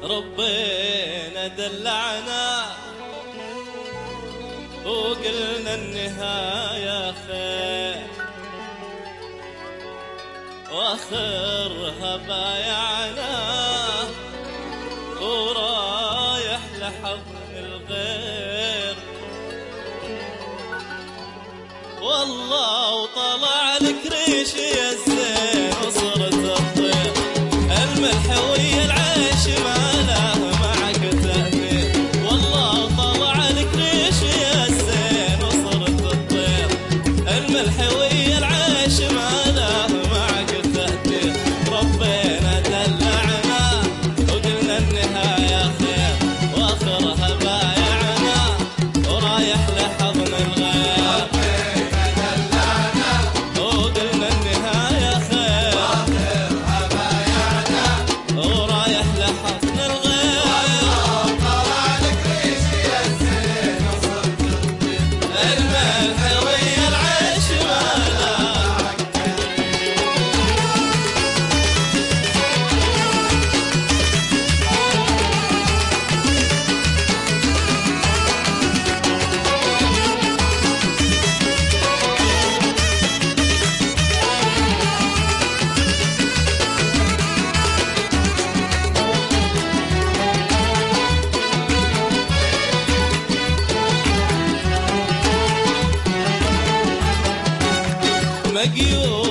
ربنا دلعنا وقلنا النهاية خير، واخرها بايعنا ورايح لحضن الغير. والله وطلع لك ريش يا الزين وصرت الطير، الملح ويا العيش ما له معك تأثير. والله وطلع لك ريش يا الزين وصرت الطير، الملح ويا العيش ما له معك تأثير. ربنا دلعنا وقلنا النهاية خير، واخرها بايعنا ورايح لحضن الغير. مقيود